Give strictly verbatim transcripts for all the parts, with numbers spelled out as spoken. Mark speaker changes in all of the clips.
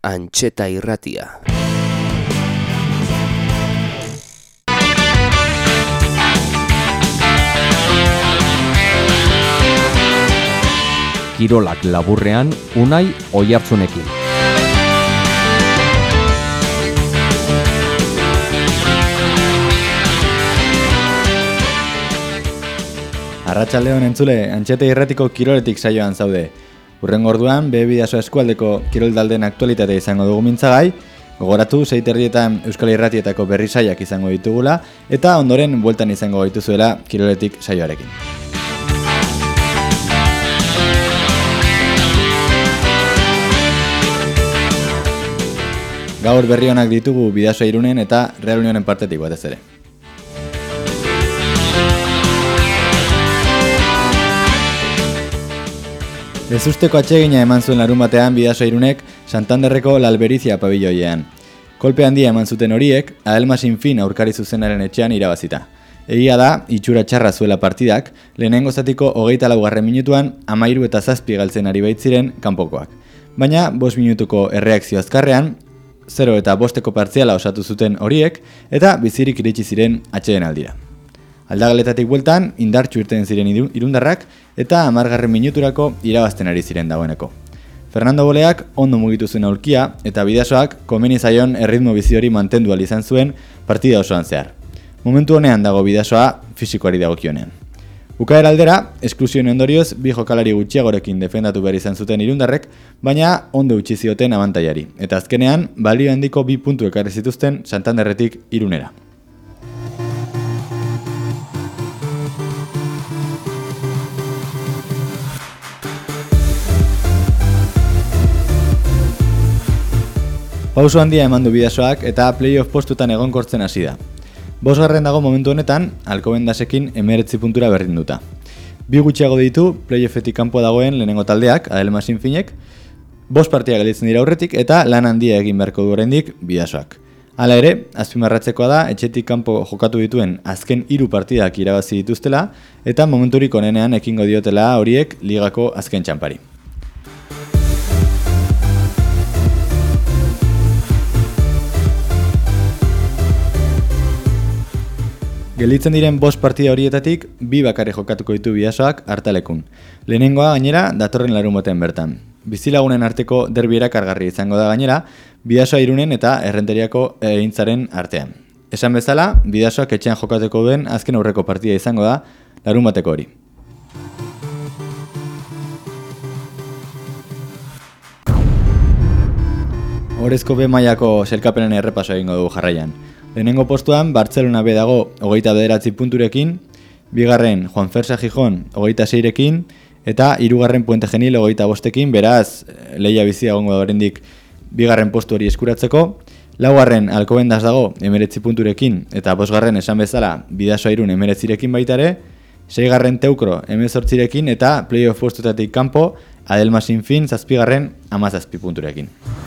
Speaker 1: Antxeta Irratia.
Speaker 2: Kirolak laburrean, Unai Oiartzunekin.
Speaker 3: Arratsaldeon entzule, Antxeta Irratiko kiroletik saioan zaude. Urrengo orduan, Be Bidasoa eskualdeko kiroldalden aktualitatea izango dugu mintzagai, gogoratu zeiterrietan Euskal Irratietako berri saiak izango ditugula, eta ondoren bueltan izango gaituzuela kiroletik saioarekin. Gaur berri onak ditugu Bidasoa Irunen eta Real Unionen partetik batez ere. Ezusteko atsegina eman zuen larun batean Bidasoa Irunek Santanderreko Lalberizia pabilloiean. Kolpe handia eman zuten horiek, Adelma Sinfin aurkari zuzenaren etxean irabazita. Egia da, itxura txarra zuela partidak, lehenengo zatiko hogeita laugarren minutuan amairu eta zazpi galtzen ari baitziren kanpokoak. Baina, bost minutuko erreakzio azkarrean, zero eta bosteko partziala osatu zuten horiek, eta bizirik iritsi ziren atxeden aldira. Aldageletatik bueltan, indartxu irten ziren irundarrak, eta hamargarren minuturako irabazten ari ziren dagoeneko. Fernando Boleak ondo mugitu zuen aulkia, eta Bidasoak komeni zaion erritmo bizi hori mantendu ahal izan zuen partida osoan zehar. Momentu honean dago Bidasoa fisikoari dagokionean. Bukaera aldera, esklusioen ondorioz, bi jokalari gutxiagorekin defendatu behar izan zuten irundarrek, baina ondo utzi zioten abantaiari, eta azkenean, balio handiko bi puntu ekarri zituzten Santanderretik Irunera. Pauso handia eman du Bidasoak eta playoff postutan egonkortzen hasi da. Bosgarren dago momentu honetan, Alcobendasekin hemeretzi puntura berdinduta. Bi gutxiago ditu playoffetik kanpo dagoen lehenengo taldeak, Adelma Sinfinek, bost partia gelditzen dira aurretik eta lan handia egin beharko du oraindik Bidasoak. Hala ere, azpimarratzekoa da etxetik kanpo jokatu dituen azken hiru partidak irabazi dituztela eta momenturik onenean ekingo diotela horiek ligako azken txanpari. Gelditzen diren bost partida horietatik, bi bakarri jokatuko ditu Bidasoak hartalekun. Lehenengoa gainera datorren larun batean bertan. Bizilagunen arteko derbi erakargarri izango da gainera, Bidasoa Irunen eta Errenteriako egintzaren artean. Esan bezala, Bidasoak etxean jokatuko duen azken aurreko partida izango da larun bateko hori. Orezko B mailako sailkapenen errepaso egingo dugu jarraian. Lehenengo postuan, Bartzelona B dago hogeita bederatzi punturekin, bigarren Juanfersa Gijon hogeita seirekin, eta hirugarren Puente Genil hogeita bostekin, beraz, lehia bizi egongo da oraindik bigarren postu hori eskuratzeko, laugarren Alcobendas dago hemeretzi punturekin, eta bosgarren esan bezala Bidasoa Irun hemeretzirekin baita ere, seigarren Teukro hemezortzirekin, eta playoff postutatik kanpo Adelma Sinfin zazpigarren hamazazpi punturekin.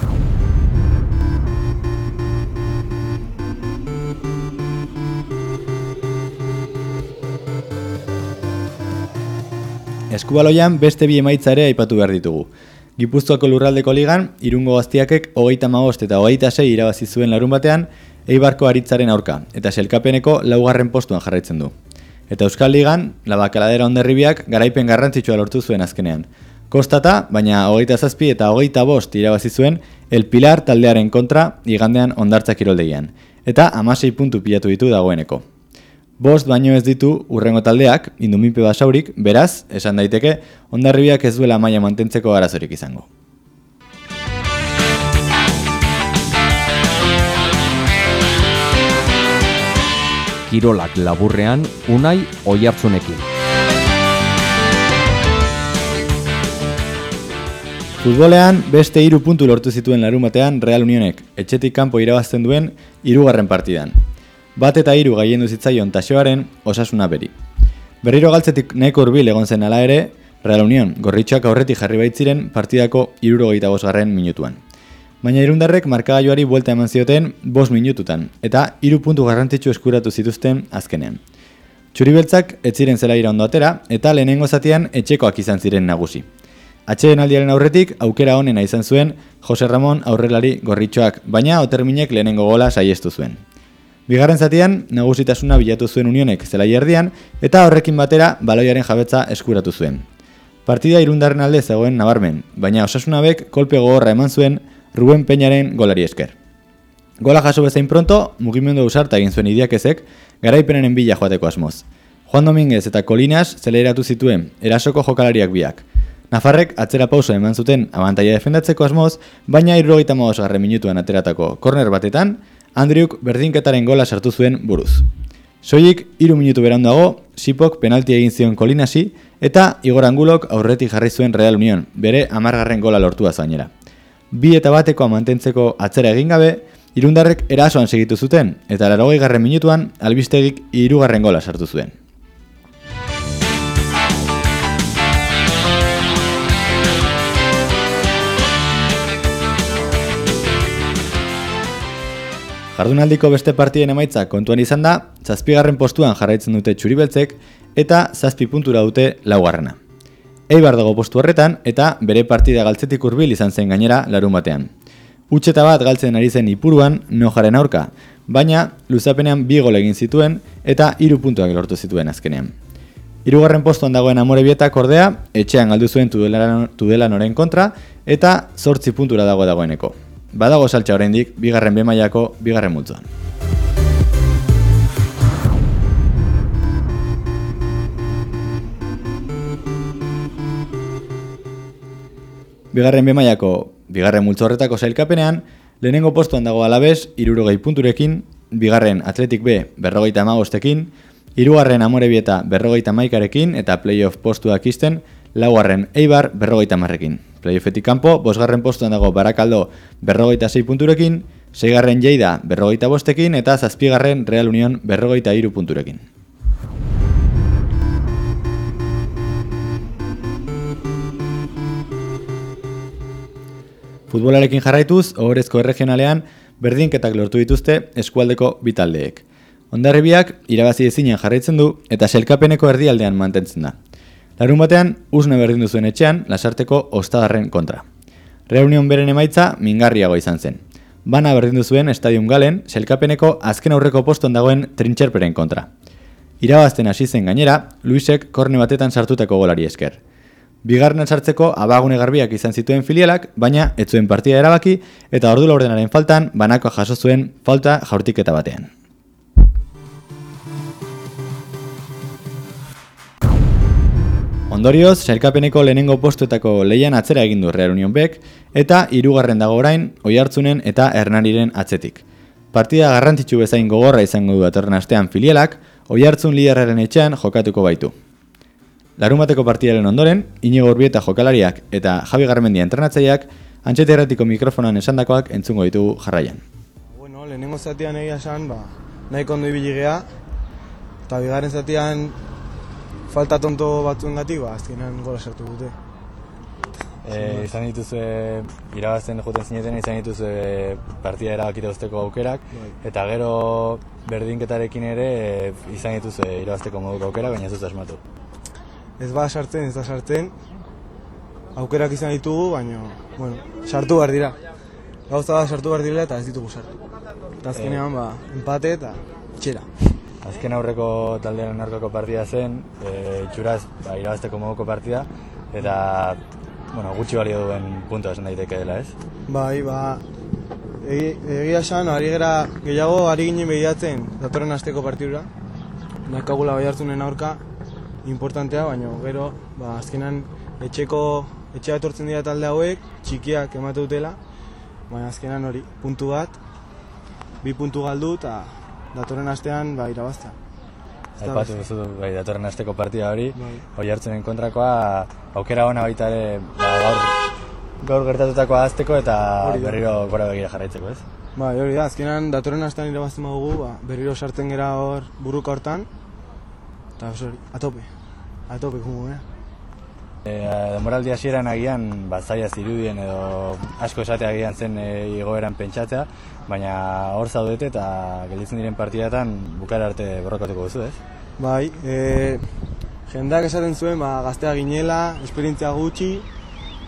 Speaker 3: Eskubaloian beste bi emaitza ere aipatu behar ditugu. Gipuzkoako lurraldeko ligan, Irungo Gaztiakek hogeita hamabost eta hogeita sei irabazi zuen larun batean, Eibarko Aritzaren aurka, eta sailkapeneko laugarren postuan jarraitzen du. Eta Euskal Ligan, Labakaladera Hondarribiak garaipen garrantzitsua lortu zuen azkenean. Kostata, baina hogeita zazpi eta hogeita bost irabazi zuen El Pilar taldearen kontra igandean Hondartza kiroldegian, eta hamasei puntu pilatu ditu dagoeneko. Bost baino ez ditu urrengo taldeak, Induminpe Basaurik, beraz, esan daiteke, Hondarribiak ez duela maila mantentzeko arazorik izango.
Speaker 2: Kirolak laburrean, Unai Oiartzunekin.
Speaker 3: Futbolean, beste hiru puntu lortu zituen larun batean Real Unionek, etxetik kanpo irabazten duen hirugarren partidan. Bat eta hiru gailendu zitzaion Taxoaren Osasuna beri. Berriro galtzetik nahiko hurbil egon zen ala ere, Real Union gorritxoak aurretik jarri baitziren partidako hirurogeita bosgarren minutuan. Baina irundarrek markagailuari buelta eman zioten bost minututan, eta hiru puntu garrantzitsu eskuratu zituzten azkenean. Txuribeltzak ez ziren zelaira ondo atera, eta lehenengo zatian etxekoak izan ziren nagusi. Atsedenaldiaren aurretik aukera onena izan zuen Jose Ramon aurrelari gorritxoak, baina Oterminek lehenengo gola saiestu zuen. Bigarren zatian, nagusitasuna bilatu zuen Unionek zelai erdian, eta horrekin batera baloiaren jabetza eskuratu zuen. Partida irundarren alde zegoen nabarmen, baina Osasunabek kolpe gogorra eman zuen Ruben Peñaren golari esker. Gola jaso bezain pronto, mugimendu ausarta egin zuen Idiakezek, garaipenenen bila joateko asmoz. Juan Dominguez eta Colinas zeleratu zituen, erasoko jokalariak biak. Nafarrek atzera pauso eman zuten abantaila defendatzeko asmoz, baina hirurogeita hamabosgarren minutuan ateratako korner batetan, Andriuk berdinketaren gola sartu zuen buruz. Soilik hiru minutu beranduago, Sipok penalti egin zion Colinasi eta Igor Angulok aurretik jarri zuen Real Union, bere hamargarren gola lortua zainera. Bi eta batekoa mantentzeko atzera egin gabe, irundarrek erasoan segitu zuten, eta laurogeigarren minutuan albistegik hirugarren gola sartu zuen. Jardunaldiko beste partiden emaitza kontuan izan da, zazpigarren postuan jarraitzen dute Txuribeltzek eta zazpi puntura dute laugarrena. Eibar dago postu horretan eta bere partida galtzetik hurbil izan zen gainera larun batean. Utxeta bat galtzen ari zen Ipuruan Nojaren aurka, baina luzapenean bi gol egin zituen eta hiru puntuak lortu zituen azkenean. Hirugarren postuan dagoen Amorebietak ordea, etxean galdu zuen Tudelanoren kontra eta zortzi puntura dago dagoeneko. Badago saltza oraindik bigarren B mailako bigarren multzoan. Bigarren B mailako bigarren multzo horretako sailkapenean, lehenengo postuan dago Alavés hirurogei punturekin, bigarren Athletic B berrogeita hamabostekin, hirugarren Amorebieta berrogeita hamaikarekin eta playoff postuak isten, laugarren Eibar berrogeita hamarrekin. Playoffetik kanpo, bosgarren postuan dago Barakaldo berrogeita sei punturekin, seigarren Lleida berrogeita bostekin eta zazpigarren Real Union berrogeita hiru punturekin. Futbolarekin jarraituz, ohorezko erregionalean berdinketak lortu dituzte eskualdeko bi taldeek. Hondarribiak irabazi ezinean jarraitzen du eta sailkapeneko erdialdean mantentzen da. Larun batean, Usne berdindu zuen etxean, Lasarteko Ostadarren kontra. Real Union beren emaitza mingarriago izan zen. Bana berdindu zuen Stadium Galen, sailkapeneko azken aurreko postuan dagoen Trintxerperen kontra. Irabazten hasi zen gainera, Luisek korne batetan sartutako golari esker. Bigarren sartzeko abagune garbiak izan zituen filialak, baina ez zuen partida erabaki eta ordu laurdenaren faltan banakoa jaso zuen falta jaurtiketa batean. Ondorioz, sailkapeneko lehenengo postuetako lehian atzera egin du Real Union Bek eta hirugarren dago orain Oiartzunen eta Hernaniren atzetik. Partida garrantzitsu bezain gogorra izango du datorren astean filialak, Oiartzun liderraren etxean jokatuko baitu. Larunbateko partidaren ondoren, Inigo Urbieta jokalariak eta Javi Garmendia entrenatzaileak Antxete Erratiko mikrofonan esandakoak entzungo ditugu jarraian.
Speaker 1: Bueno, lehenengo zatian egia esan, ba, nahiko ondo ibili gea, eta bigarren zatian falta tonto batzuengatik, ba, azkenean gola sartu dute.
Speaker 3: E, izan dituzue, irabazten joten zineten, izan dituzue partida erabakita usteko aukerak, bai. Eta gero berdinketarekin ere izan dituzue irabazteko moduko aukerak, baina ez dut asmatu.
Speaker 1: Ez ba sartzen, ez da sartzen, aukerak izan ditugu, baina, bueno, sartu behar dira. Gauza da sartu behar dira eta ez ditugu sartu. Eta azkenean, ba, empate eta txera.
Speaker 3: Azken aurreko taldearen aurkako partida zen, e, itxuraz ba, irabazteko moduko partida, eta bueno, gutxi balio duen puntua esan daiteke dela, ez?
Speaker 1: Bai, ba, egi, egia esan, ari gera gehiago ari ginen begiratzen datorren asteko partidura. Nakagula Oiartzunen aurka importantea, baina gero, ba, azkenan etxeko, etxea etortzen dira talde hauek, txikiak emate dutela, baina azkenan hori, puntu bat, bi puntu galdu eta datorren astean ba, irabaztea.
Speaker 3: Aipatu duzu bai, datorren asteko partida hori, bai. Oiartzunen kontrakoa aukera ona baita ere ba, gaur, gaur gertatutakoa azteko eta berriro gora begira jarraitzeko, ez?
Speaker 1: Bai, hori da, azkenan datorren astean irabazten badugu, ba, berriro sartzen gera hor buruka hortan, eta hori, atope, atope kumu, eh?
Speaker 3: E, Demoraldi hasieran agian ba, zaila zirudien edo asko esatea agian zen e, igoeran pentsatzea, baina hor zaudete eta gelditzen diren partidatan bukara arte borrokatuko duzu, ez?
Speaker 1: Bai, e, jendeak esaten zuen ba, gaztea ginela, esperientzia gutxi,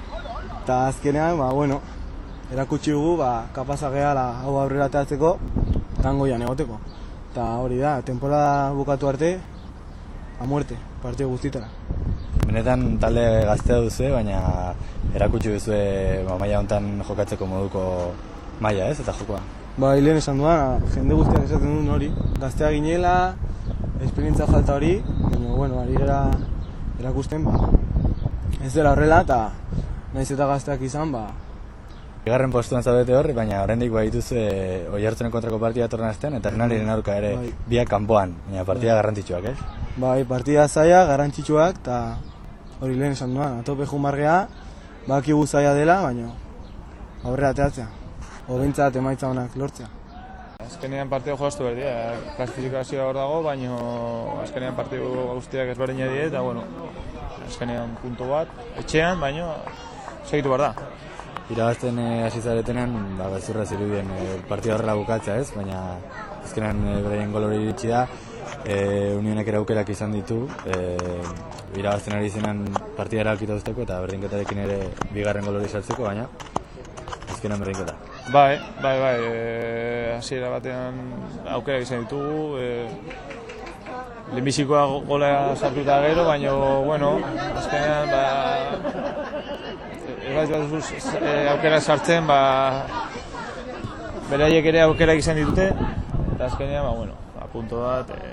Speaker 1: eta azkenean, ba, bueno, erakutsi dugu, ba, kapazak gehala hau aurrera ateratzeko, tangoian egoteko. Eta hori da, temporada bukatu arte, a muerte, partio guztitara.
Speaker 3: Benetan talde gaztea duzu, baina erakutsi duzu ba, maila honetan jokatzeko moduko maila, ez, eta jokoa?
Speaker 1: Ba, lehen esan duan, jende guztiak esaten duen hori. Gaztea ginela, esperientzia falta hori, baina, bueno, ari gara erakusten, ba, ez dela horrela, eta nahiz eta gazteak izan, ba...
Speaker 3: Bigarren postuan zaudete hor, baina oraindik badituzu Oiartzunen kontrako partida torren astean, eta Hernaniren aurka ere bai. Biak kanpoan, baina partida bai. Garrantzitsuak, ez?
Speaker 1: Bai, partida zaila, garrantzitsuak, eta hori lehen esan duan, atope jumargea, bakigu zaila dela, baina aurrera ateratzea, hobentzat emaitza honak lortzea.
Speaker 4: Azkenean partidu jolastu behar dira, klasifikazioa hor dago, baina azkenean partidu guztiak ezberdina dira, eta bueno, azkenean puntu bat, etxean, baina segitu behar da.
Speaker 3: Irabazten hasi zaretenean, ba, bezurra zirudien e, partida horrela bukatzea, ez? Baina azkenean e, beraien gol hori iritsi da, e, Unionek ere aukerak izan ditu, e, irabazten ari zenan partida erabakita uzteko eta berdinketarekin ere bigarren gol hori sartzeko, baina azkenean berdinketa.
Speaker 4: Bai, bai, bai, e, hasiera batean aukerak izan ditugu, e, lehenbizikoa gola sartuta gero, baina, bueno, azkenean, ba, Erbait bat duzuz e, aukera sartzen, ba, beraiek ere aukera izan ditute, eta azkenean, ba, bueno, ba, punto bat, e,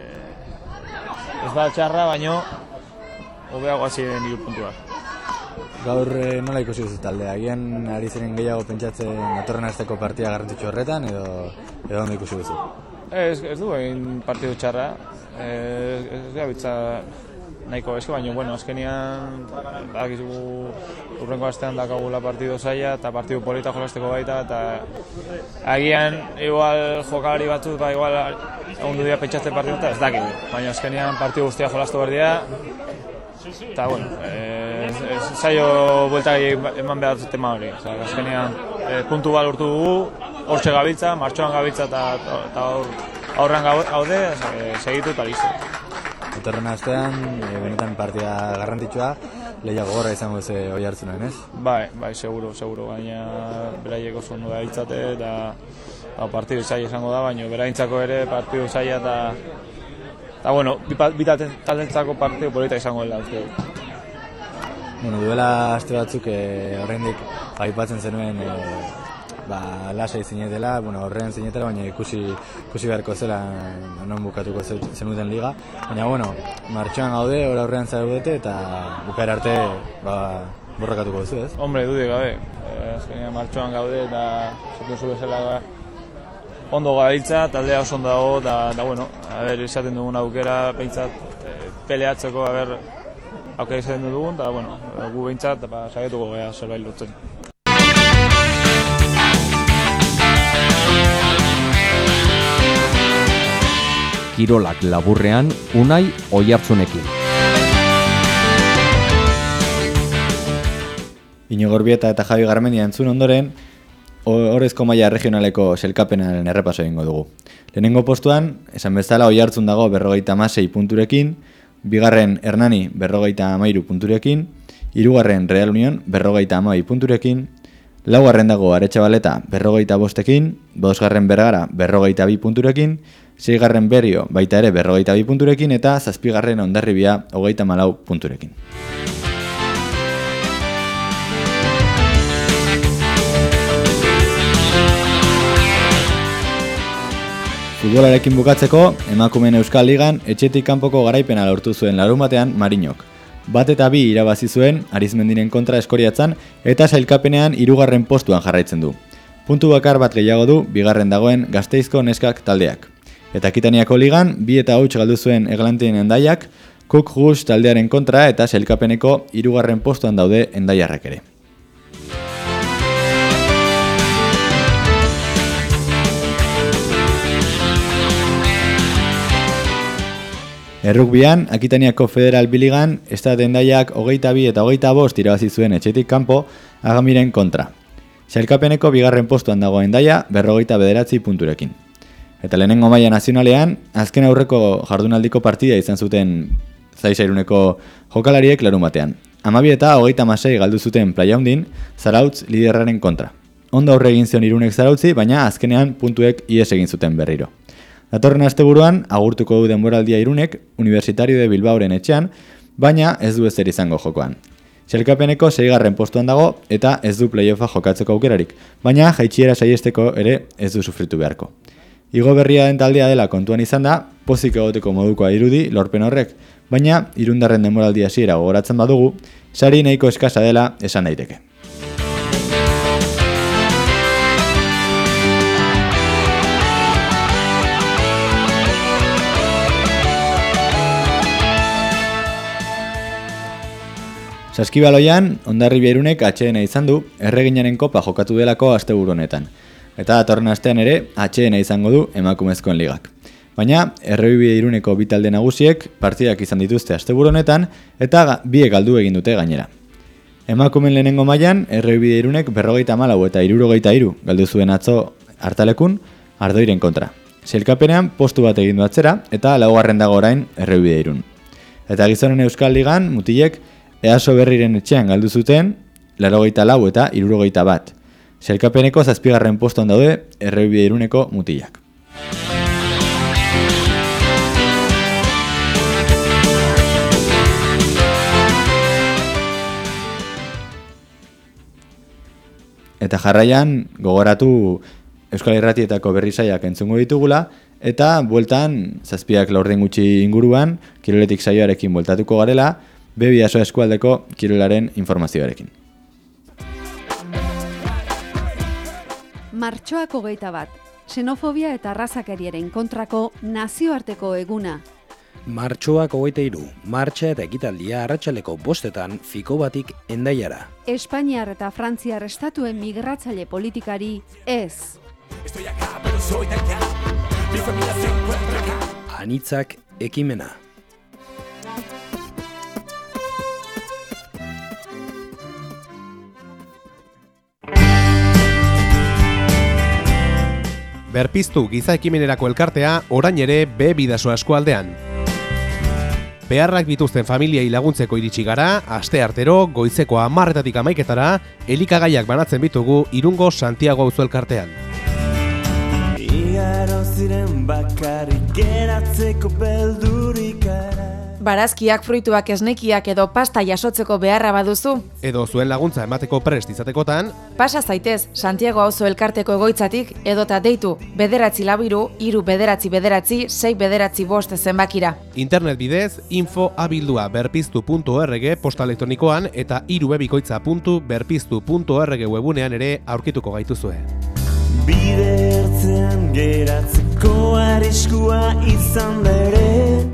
Speaker 4: ez da txarra, baino, hobeago hasi den hiru puntuak.
Speaker 3: Gaur e, nola ikusi duzu taldea? Agian ari ziren gehiago pentsatzen datorren asteko partida garrantzitsu horretan, edo edo ondo ikusi duzu?
Speaker 4: Ez, ez du egin partidu txarra, e, ez gabitza nahiko eske, baina, bueno, azkenean badakizu urrengo astean dakagula partidu zaila eta partidu polita jolasteko baita, eta agian igual jokalari batzuk, ba, igual egun du dira pentsatzen partidu eta ez dakigu, baina azkenean partidu guztia jolastu behar dira, eta, bueno, e, zailo buelta eman behar tema hori, oza, azkenean e, puntu bat lortu dugu, hortxe gabiltza, martxoan gabiltza eta aurrean gaude, e, segitu eta listo.
Speaker 3: Datorren astean, e, benetan partida garrantzitsua, lehia gogorra izango ze Oiartzunen, ez?
Speaker 4: Bai, bai, seguro, seguro, baina beraiek oso ondo da hiltzate eta ba, partidu zaila izango da, baina beraintzako ere partidu zaila eta eta, bueno, bi taldentzako partidu polita izango dela, uste dut.
Speaker 3: Bueno, duela aste batzuk e, horrendik aipatzen zenuen e, ba, lasai zinetela, bueno, horren zinetela, baina ikusi, ikusi beharko zela non bukatuko zenuten liga. Baina, bueno, martxoan gaude, hor aurrean zaudete eta bukaera arte ba, borrakatuko duzu, ez?
Speaker 4: Hombre, dudik gabe, eh, azkenean martxoan gaude eta zaten zu bezala ondo gabiltza, taldea oso ondo dago, eta, da, bueno, a ber, izaten dugun aukera, behintzat, eh, peleatzeko, a ber, aukera izaten dugun, eta, bueno, gu behintzat, ba, saietuko gea zerbait lotzen.
Speaker 2: Kirolak laburrean, Unai Oiartzunekin.
Speaker 3: Iñigo Orbieta eta Javi Garmendia entzun ondoren, Orezko maila regionaleko selkapenaren errepaso egingo dugu. Lehenengo postuan, esan bezala Oiartzun dago berrogeita hamasei punturekin, bigarren Hernani berrogeita hamairu punturekin, hirugarren Real Union berrogeita hamabi punturekin, laugarren dago Aretxabaleta berrogeita bostekin, bosgarren Bergara berrogeita bi punturekin, seigarren Berio baita ere berrogeita bi punturekin eta zazpigarren Hondarribia hogeita hamalau punturekin. Futbolarekin bukatzeko, emakumeen Euskal Ligan etxetik kanpoko garaipena lortu zuen larunbatean Marinok. Bat eta bi irabazi zuen Arizmendiren kontra Eskoriatzan eta sailkapenean hirugarren postuan jarraitzen du. Puntu bakar bat gehiago du bigarren dagoen Gasteizko neskak taldeak. Eta Akitaniako ligan bi eta huts galdu zuen Eglantien Hendaiak, Cook Gus taldearen kontra eta sailkapeneko hirugarren postuan daude Hendaiarrak ere. Errukbian, Akitaniako Federal Biligan, Estat Hendaiak hogeita bi eta hogeita bost irabazi zuen etxetik kanpo Agamiren kontra. Sailkapeneko bigarren postuan dago Hendaia berrogeita bederatzi punturekin. Eta lehenengo maila nazionalean, azken aurreko jardunaldiko partida izan zuten Zaisairuneko jokalariek larunbatean. Hamabi eta hogeita hamasei galdu zuten Plaiaundin, Zarautz liderraren kontra. Ondo aurre egin zion Irunek Zarautzi, baina azkenean puntuek ihes egin zuten berriro. Datorren asteburuan agurtuko du denboraldia Irunek Universitario de Bilbaoren etxean, baina ez du ezer izango jokoan. Sailkapeneko seigarren postuan dago eta ez du playoffa jokatzeko aukerarik, baina jaitsiera saiesteko ere ez du sufritu beharko. Igo berria den taldea dela kontuan izan da, pozik egoteko modukoa irudi lorpen horrek, baina Irundarren denboraldi hasiera gogoratzen badugu, sari nahiko eskasa dela esan daiteke. Saskibaloian, Hondarribia Irunek atsedena izan du, erreginaren kopa jokatu delako asteburu honetan. Eta datorren astean ere, atsedena izango du emakumezkoen ligak. Baina, Errebibia Iruneko bi talde nagusiek partidak izan dituzte asteburu honetan, eta biek galdu egin dute gainera. Emakumen lehenengo mailan, Errebibia Irunek berrogeita hamalau eta hirurogeita hiru galdu zuen atzo Hartalekun, Ardoiren kontra. Sailkapenean postu bat egin du atzera, eta laugarren dago orain Errebibia Irun. Eta gizonen Euskal Ligan, mutilek, Easo Berriren etxean galdu zuten, laurogeita lau eta hirurogeita bat. Sailkapeneko zazpigarren postuan daude Errebibia Iruneko mutilak. Eta jarraian gogoratu Euskal Irratietako berri saiak entzungo ditugula, eta bueltan zazpiak laurden gutxi inguruan Kiroletik saioarekin bueltatuko garela, Be Bidasoa eskualdeko kirolaren informazioarekin.
Speaker 5: Martxoak hogeita bat. Xenofobia eta arrazakeriaren kontrako nazioarteko eguna.
Speaker 6: Martxoak hogeita hiru. Martxa eta ekitaldia arratsaleko bostetan fiko batik Hendaiara.
Speaker 5: Espainiar eta Frantziar estatuen migratzaile politikari ez.
Speaker 6: Anitzak ekimena.
Speaker 7: Berpiztu giza ekimenerako elkartea orain ere Be Bidasoa eskualdean. Beharrak dituzten familiei laguntzeko iritsi gara, aste artero goizeko hamarretatik hamaiketara elikagaiak banatzen bitugu Irungo Santiago auzo elkartean.
Speaker 8: Igaro ziren bakarrik geratzeko beldurikara.
Speaker 9: Barazkiak, fruituak, esnekiak edo pasta jasotzeko beharra baduzu?
Speaker 7: Edo zuen laguntza emateko prest izatekotan,
Speaker 9: pasa zaitez Santiago auzo elkarteko egoitzatik edota deitu bederatzi labiru, hiru bederatzi bederatzi, sei bederatzi bost zenbakira.
Speaker 7: Internet bidez info abildua berpiztu puntu org posta elektronikoan eta irubebikoitza puntu berpiztu puntu org webunean ere aurkituko gaituzue.
Speaker 8: Bide ertzean geratzeko arriskua izan bere.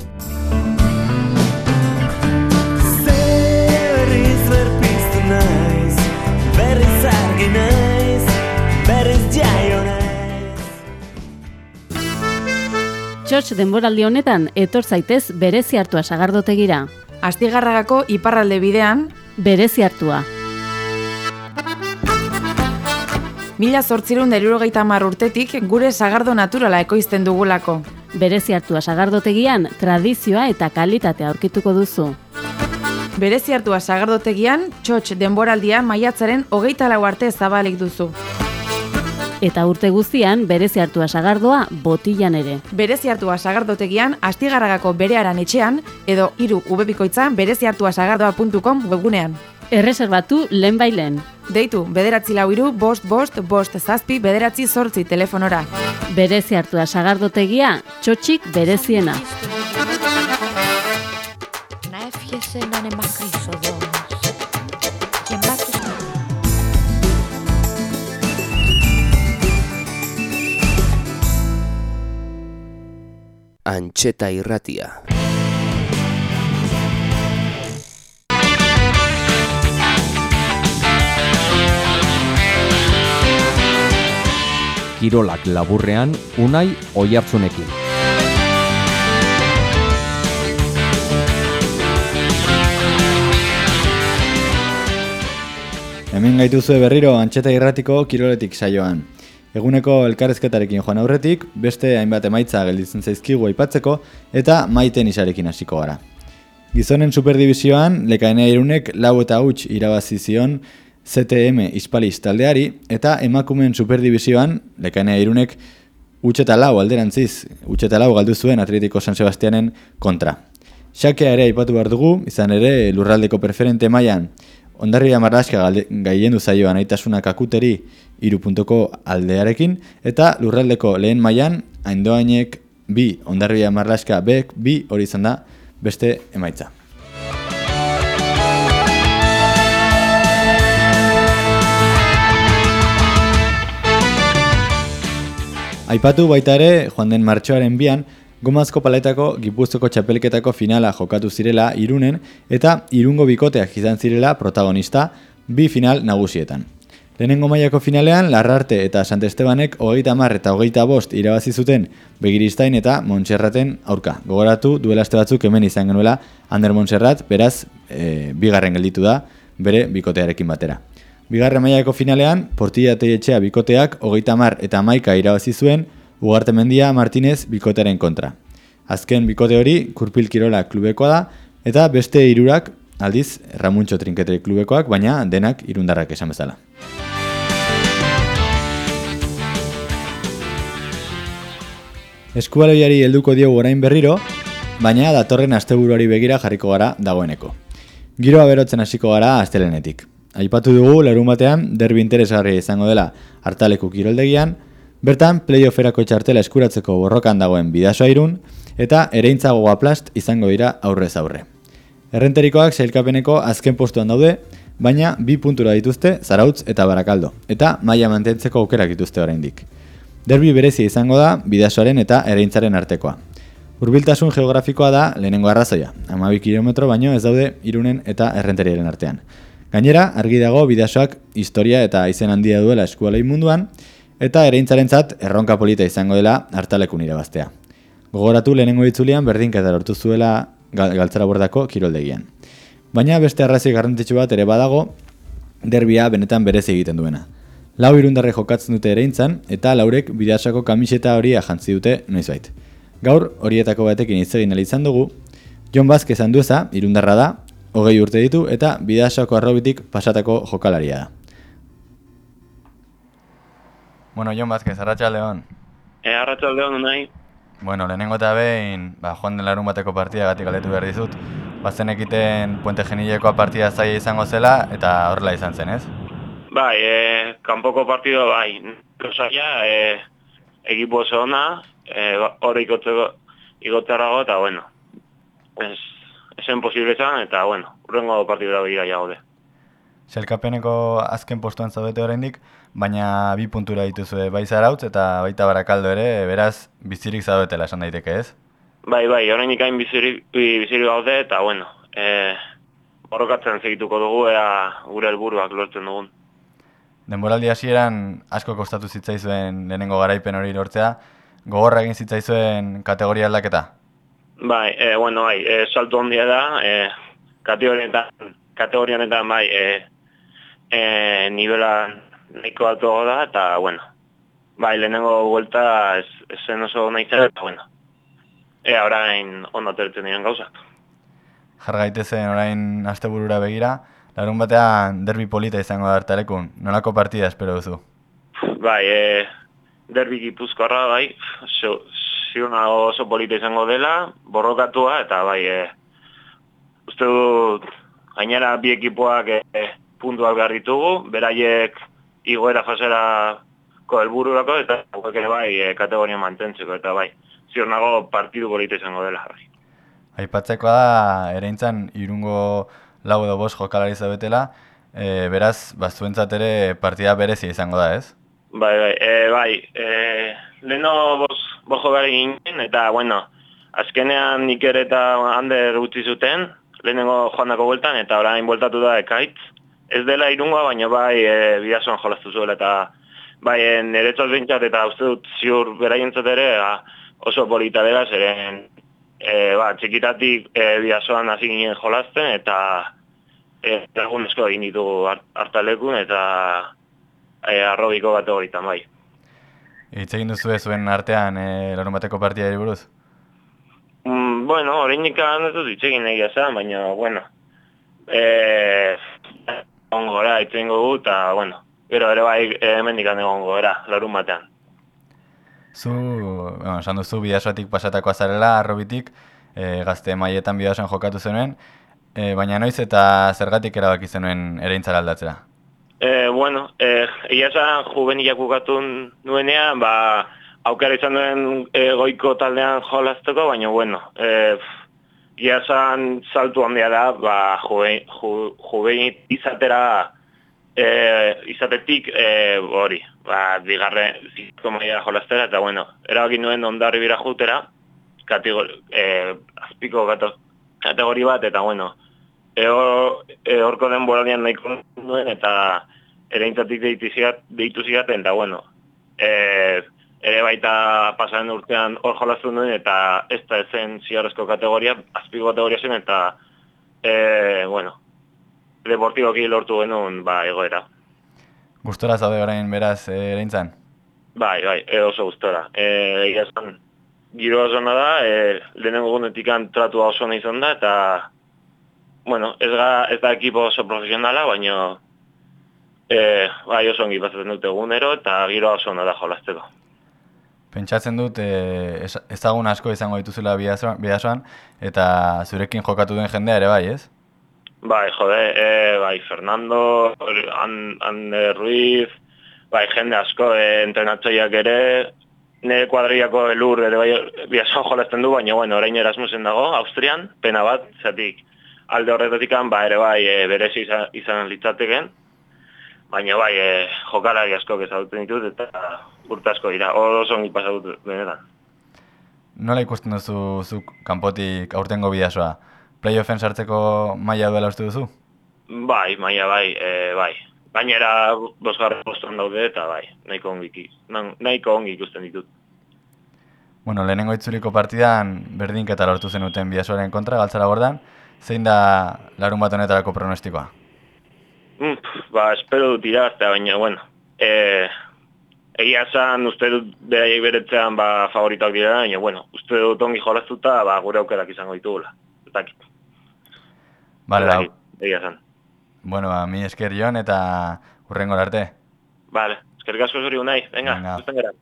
Speaker 8: Berriz argi naiz, berriz jaio naiz.
Speaker 10: Txotx denboraldi honetan etor zaitez Berezi Hartua sagardotegira.
Speaker 9: Astigarragako iparralde bidean
Speaker 10: Berezi Hartua.
Speaker 9: Mila zortzirun da hirurogeita hamar urtetik gure sagardo naturala ekoizten dugulako.
Speaker 10: Berezi Hartua sagardotegian tradizioa eta kalitatea aurkituko duzu.
Speaker 9: Berezi Hartua sagardotegian, Txotx denboraldia maiatzaren hogeita lau arte zabalik duzu.
Speaker 10: Eta urte guztian, Berezi Hartua sagardoa botilan ere.
Speaker 9: Berezi Hartua sagardotegian, Astigarragako berearan etxean, edo hiru ubebikoitzan berezihartuasagardoa puntu com webgunean.
Speaker 10: Erreserbatu lehen bailen.
Speaker 9: Deitu, bederatzi lau hiru, bost, bost, bost, zazpi, bederatzi zortzi telefonora.
Speaker 10: Berezi Hartua sagardotegia, Txotxik bereziena.
Speaker 11: Antxeta irratia.
Speaker 2: Kirolak laburrean Unai Oiartzunekin.
Speaker 3: Hemen gaituzue berriro Antxeta irratiko Kiroletik saioan. Eguneko elkarrezketarekin joan aurretik, beste hainbat emaitza gelditzen zaizkigu aipatzeko eta Maiten Isarekin hasiko gara. Gizonen superdivisioan, Lekainea Irunek lau eta huts irabazi zion Z T M Hispaliz taldeari, eta emakumeen superdivisioan, Lekainea Irunek huts eta lau alderantziz, huts eta lau galdu zuen Atletico San Sebastianen kontra. Xakea ere aipatu behar dugu, izan ere lurraldeko preferente mailan Hondarribia Marlaska gailendu zaioan Aitasunak Akuteri hiru puntuko aldearekin, eta lurraldeko lehen mailan Aindoainek bi, Hondarribia Marlaska bek bi, hori izan da beste emaitza. Aipatu baita ere, joan den martxoaren bian, Gomazko paletako Gipuzkoako txapelketako finala jokatu zirela Irunen eta Irungo bikoteak izan zirela protagonista bi final nagusietan. Lehenengo mailako finalean Larrarte eta Sant Estebanek hogeita hamar eta hogeita bost irabazi zuten Begiristain eta Montserraten aurka. Gogoratu duela aste batzuk hemen izan genuela Ander Montserrat, beraz e, bigarren gelditu da bere bikotearekin batera. Bigarren mailako finalean Portilla Teietxea bikoteak hogeita hamar eta hamaika irabazi zuen Ugarte Mendia Martinez bikotearen kontra. Azken bikote hori Kurpil Kirola klubekoa da, eta beste hirurak aldiz Ramuntxo Trinkete klubekoak, baina denak irundarrak esan bezala. Eskubaloiari helduko diogu orain berriro, baina datorren asteburuari begira jarriko gara dagoeneko. Giroa berotzen hasiko gara astelenetik. Aipatu dugu larunbatean derbi interesgarria izango dela Hartaleku kiroldegian, bertan playofferako txartela eskuratzeko borrokan dagoen Bidasoa Irun eta Ereintza Gogoaplast izango dira aurrez aurre. Errenterikoak sailkapeneko azken postuan daude, baina bi puntura dituzte Zarautz eta Barakaldo, eta maila mantentzeko aukerak dituzte oraindik. Derbi berezia izango da Bidasoaren eta Ereintzaren artekoa. Hurbiltasun geografikoa da lehenengo arrazoia, hamabi kilometro baino ez daude Irunen eta Errenteriaren artean. Gainera, argi dago Bidasoak historia eta izen handia duela eskualei munduan, eta Ereintzarentzat erronka polita izango dela Hartalekun irabaztea. Gogoratu lehenengo itzulian berdinketa lortu zuela Galtzara Bordako kiroldegian. Baina beste arrazoi garrantzitsu bat ere badago, derbia benetan berezi egiten duena. Lau irundarre jokatzen dute Ereintzan, eta laurek Bidasoko kamiseta horia jantzi dute noizbait. Gaur horietako batekin hitz egin ahal izan dugu, Jon Vazquez Andueza, irundarra da, hogei urte ditu eta Bidasoko arrobitik pasatako jokalaria da. Bueno, Jon Vazquez, arratsaldeon.
Speaker 12: E, arratsaldeon nahi.
Speaker 3: Bueno, lehenengo eta behin, ba, joan den larun bateko partida gatik aletu behar dizut. Bazen ekiten Puente Genilekoa partida zaila izango zela, eta horrela izan zen, ez?
Speaker 12: Bai, e, kanpoko partido bai, zaila, e, ekipo oso ona, e, hori ikotzerago, eta bueno, ez, esen posible izan, eta bueno, urrengo partidura begira jagode.
Speaker 3: Sailkapeneko azken postuan zaudete oraindik, baina bi puntura dituzue bai Zarautz eta baita Barakaldo ere, beraz bizirik zaudetela esan daiteke, ez?
Speaker 12: Bai, bai, oraindik hain bizirik, bizirik gaude, eta bueno, e, borrokatzen segituko dugu, ea gure helburuak lortzen dugun.
Speaker 3: Denboraldi hasieran asko kostatu zitzaizuen lehenengo garaipen hori lortzea, gogorra egin zitzaizuen kategoria aldaketa?
Speaker 12: Bai, e, bueno, bai, e, salto handia da, e, kategorianetan, kategorianetan bai, e, e, nivela nahiko altuago da, eta bueno, bai, lehenengo vuelta ez, ez zen oso nahi zen, eta bueno, ea orain ondo atertzen diren gauzak.
Speaker 3: Jar gaitezen orain asteburura begira, larun batean derbi polita izango da Hartalekun, nolako partida espero duzu?
Speaker 12: Bai, e, derbi Gipuzkoarra, bai, ziurna oso polita izango dela, borrokatua, eta bai, e, uste dut, gainera bi ekipoak e, puntuak behar ditugu, beraiek igoera faserako helbururako eta hauek ere bai e, kategoria mantentzeko, eta bai, ziur nago partidu polita izango dela. Bai.
Speaker 3: Aipatzekoa da, Ereintzan Irungo lau edo bost jokalari zabetela, e, beraz, bazuentzat ere partida berezia izango da, ez?
Speaker 12: Bai, bai, e, bai, e, leheno bost bo jokalari ginen, eta, bueno, azkenean Iker eta Ander utzi zuten, lehenengo joandako bueltan, eta orain bueltatu da Ekaitz. Ez dela Irungoa, baina bai e, Bidasoan jolaztu zuela, eta bai niretzat behintzat, eta uste dut ziur beraientzat ere oso polita dela, zeren e, ba, txikitatik e, Bidasoan hasi ginen jolazten, eta e, lagunezko egin ditugu Hartalekun, eta e, arrobiko kategoritan bai.
Speaker 3: Hitz egin duzu zuen artean e, larun bateko partidari buruz?
Speaker 12: Mm, bueno, horreinik ez dut itxegin egia zen, baina, bueno, e, egongo gara, itxengo gu, eta, bueno, gero ere bai hemendik egongo gara, larun batean.
Speaker 3: Zu, bueno, esan duzu Bidasoatik pasatako azarela, Arrobitik, e, gazte mailetan Bidasoan jokatu zenuen, e, baina noiz eta zergatik erabaki zenuen ereintzara aldatzera?
Speaker 12: E, bueno, e, egia esan juvenilak bukatu nuenean, ba, aukera izan duen e, goiko taldean jolazteko, baina, bueno, e, egia esan saltu handia da, ba, juvenil ju, juve izatera, e, izatetik e, hori, ba, bigarren ziko maila jolaztera, eta, bueno, erabaki nuen ondarri bira jutera, kategori, e, azpiko gato, kategori bat, eta, bueno, horko e, den boralian nahiko nuen, eta ereintzatik deitu zidaten, eta, bueno, e, ere baita pasaren urtean hor jolaztu nuen, eta ez da ezen ziarrezko kategoria, azpiko kategoria zen, eta, e, bueno, deportiboki lortu genuen, ba, egoera.
Speaker 3: Gustora zaude orain beraz ereintzan?
Speaker 12: Bai, bai, e, oso gustora. E, egia esan, giro oso da, e, lehenengo gunetikan tratua oso nahi izan da, eta, bueno, ez, ga, ez da ekipo oso profesionala, baina e, bai oso ongi pasatzen dute egunero, eta giro oso da jolazteko.
Speaker 3: Pentsatzen dut e, ezagun asko izango dituzula Bidasoan, eta zurekin jokatu den jendea ere bai, ez?
Speaker 12: Bai, jode, e, bai, Fernando, Ander Ruiz, bai, jende asko, e, entrenatzaileak ere, nire kuadriako elur ere bai Bidasoan jolazten du, baina, bueno, orain Erasmusen dago, Austrian, pena bat, zatik alde horretatik ba, ere bai, e, berezi izan, izan litzateken, baina bai, e, jokalari asko ezagutzen ditut, eta urte asko dira, oso ongi pasatut benetan.
Speaker 3: Nola ikusten duzu zuk kanpotik aurtengo Bidasoa? Playoffen sartzeko maila duela uste duzu?
Speaker 12: Bai, maila bai, e, bai. Gainera bosgarren postan daude eta bai, nahiko ongi, nahiko ongi ikusten ditut.
Speaker 3: Bueno, lehenengo itzuliko partidan berdinketa lortu zenuten Bidasoaren kontra, Galtzara Bordan. Zein da larun bat honetarako pronostikoa?
Speaker 12: Mm, ba, espero dut irabaztea, baina, bueno, e, egia esan uste dut beraiek beretzean ba, favoritoak dira, baina, bueno, uste dut ongi jolaztuta ba, gure aukerak izango ditugula. Etakit.
Speaker 3: Bale, da.
Speaker 12: Egia esan.
Speaker 3: Bueno, ba, mi esker Jon eta hurrengo arte.
Speaker 12: Bale, eskerrik asko zuri unai, venga, gusten gara.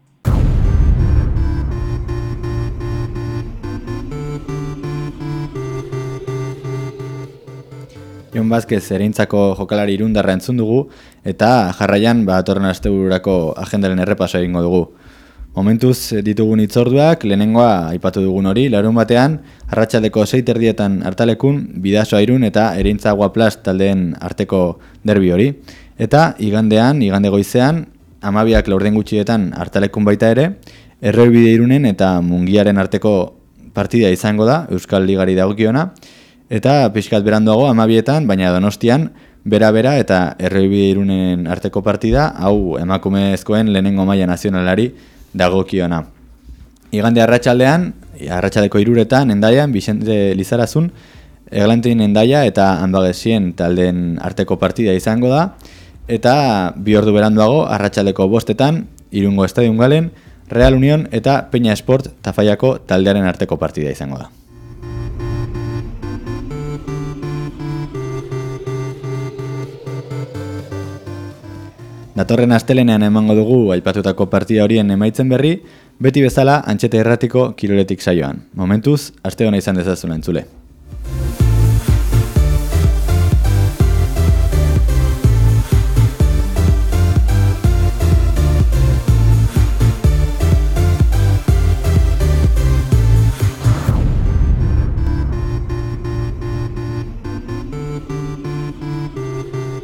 Speaker 3: Jon Vázquez ereintzako jokalari irundarra entzun dugu, eta jarraian ba, atorren astebururako agendaren errepaso egingo dugu. Momentuz ditugun hitzorduak, lehenengoa aipatu dugun hori, larun batean, arratsaldeko sei terdietan hartalekun, Bidasoa Irun eta Ereintza Guaplast taldeen arteko derbi hori. Eta igandean, igande goizean, hamabiak laurden gutxietan hartalekun baita ere, Erroibide Irunen eta Mungiaren arteko partida izango da, Euskal Ligari dagokiona, eta pixkat beranduago hamabietan, baina Donostian, bera-bera eta Erroibide Irunen arteko partida, hau emakumezkoen lehenengo maila nazionalari dagokiona. Igande arratsaldean, arratsaldeko hiruretan Hendaian Vicente Lizarazun, Eglantin Hendaia eta Anbagesien taldeen arteko partida izango da, eta bi ordu beranduago arratsaldeko bostetan Irungo Estadion Galen, Real Union eta Peña Sport Tafaiako taldearen arteko partida izango da. Datorren astelenean emango dugu aipatutako partida horien emaitzen berri, beti bezala Antxeta Irratiko Kiroletik saioan. Momentuz, aste hona izan dezazun entzule.